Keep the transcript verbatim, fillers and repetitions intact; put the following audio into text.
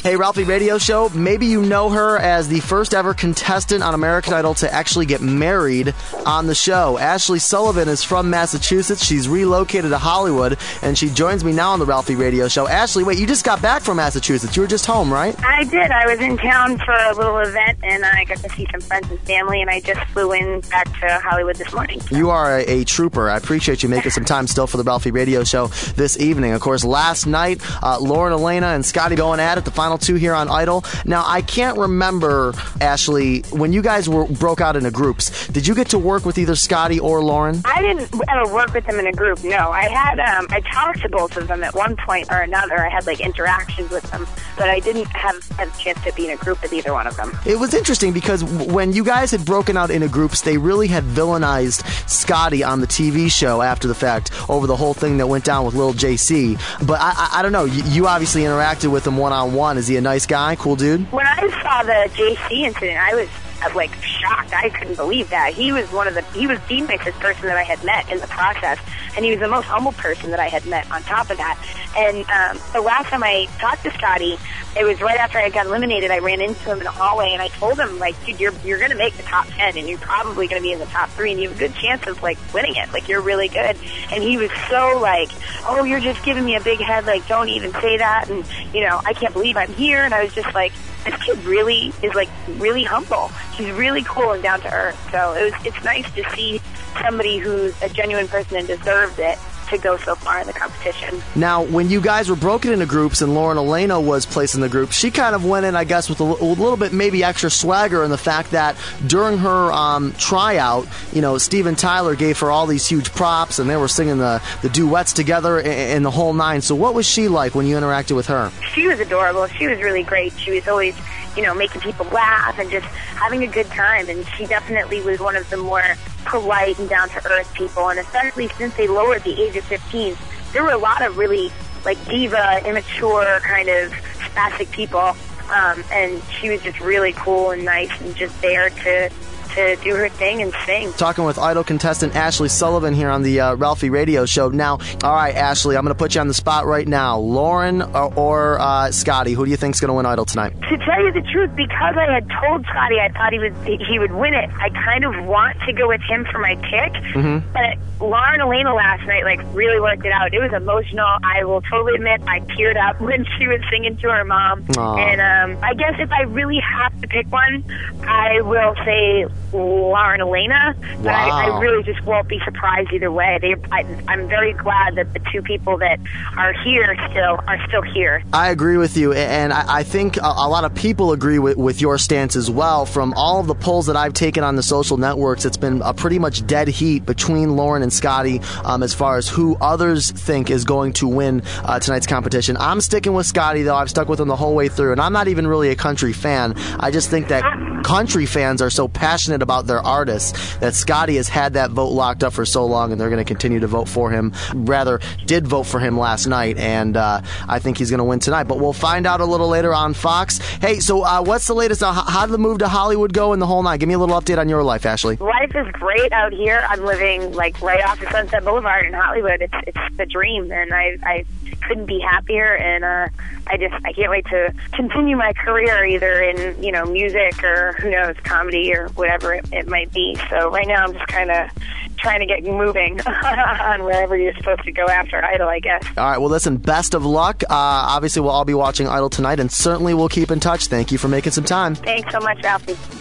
Hey, Ralphie Radio Show, maybe you know her as the first ever contestant on American Idol to actually get married on the show. Ashley Sullivan is from Massachusetts. She's relocated to Hollywood, and she joins me now on the Ralphie Radio Show. Ashley, wait, you just got back from Massachusetts. You were just home, right? I did. I was in town for a little event, and I got to see some friends and family, and I just flew in back to Hollywood this morning. You are a, a trooper. I appreciate you making some time still for the Ralphie Radio Show this evening. Of course, last night, uh, Lauren, Elena, and Scotty going at it, the final two here on Idol. Now, I can't remember, Ashley, when you guys were broke out into groups, did you get to work with either Scotty or Lauren? I didn't ever work with them in a group, no. I had, um, I talked to both of them at one point or another. I had, like, interactions with them, but I didn't have, have a chance to be in a group with either one of them. It was interesting because when you guys had broken out into groups, they really had villainized Scotty on the T V show after the fact over the whole thing that went down with Lil J C. But I, I, I don't know, you, you obviously interacted with him one-on-one. Is he a nice guy? Cool dude? When I saw the J C incident, I was like shocked. I couldn't believe that. He was one of the, he was the nicest person that I had met in the process, and he was the most humble person that I had met on top of that. And um, the last time I talked to Scotty, it was right after I got eliminated. I ran into him in the hallway, and I told him, like, dude, you're you're going to make the top ten, and you're probably going to be in the top three, and you have a good chance of, like, winning it. Like, you're really good. And he was so, like, oh, you're just giving me a big head. Like, don't even say that. And, you know, I can't believe I'm here. And I was just like, this kid really is, like, really humble. He's really cool and down to earth. So it was, it's nice to see somebody who's a genuine person and deserves it to go so far in the competition. Now, when you guys were broken into groups and Lauren Elena was placed in the group, she kind of went in, I guess, with a, l- a little bit maybe extra swagger in the fact that during her um, tryout, you know, Steven Tyler gave her all these huge props and they were singing the, the duets together and, and the whole nine. So what was she like when you interacted with her? She was adorable. She was really great. She was always, you know, making people laugh and just having a good time. And she definitely was one of the more polite and down-to-earth people. And especially since they lowered the age of fifteen, there were a lot of really, like, diva, immature, kind of spastic people. Um, and she was just really cool and nice and just there to to do her thing and sing. Talking with Idol contestant Ashley Sullivan here on the uh, Ralphie Radio Show. Now, all right, Ashley, I'm going to put you on the spot right now. Lauren or, or uh, Scotty, who do you think's going to win Idol tonight? To tell you the truth, because I had told Scotty I thought he would he would win it, I kind of want to go with him for my pick. Mm-hmm. But Lauren Elena last night, like, really worked it out. It was emotional. I will totally admit I teared up when she was singing to her mom. Aww. And um, I guess if I really have to pick one, I will say Lauren Elena, but wow. I, I really just won't be surprised either way. They, I, I'm very glad that the two people that are here still are still here. I agree with you, and I, I think a, a lot of people agree with, with your stance as well. From all of the polls that I've taken on the social networks, it's been a pretty much dead heat between Lauren and Scotty um, as far as who others think is going to win uh, tonight's competition. I'm sticking with Scotty, though. I've stuck with him the whole way through, and I'm not even really a country fan. I just think that country fans are so passionate about their artists that Scotty has had that vote locked up for so long, and they're going to continue to vote for him. Rather, did vote for him last night, and uh, I think he's going to win tonight. But we'll find out a little later on Fox. Hey, so uh, what's the latest? Uh, how did the move to Hollywood go in the whole night? Give me a little update on your life, Ashley. Life is great out here. I'm living, like, right off of Sunset Boulevard in Hollywood. It's it's the dream, and I I couldn't be happier. And uh, I just I can't wait to continue my career either in, you know, music or who knows, comedy or whatever it, it might be. So right now I'm just kind of trying to get moving on wherever you're supposed to go after Idol, I guess. All right, well, listen, best of luck. Uh, obviously, we'll all be watching Idol tonight, and certainly we'll keep in touch. Thank you for making some time. Thanks so much, Ralphie.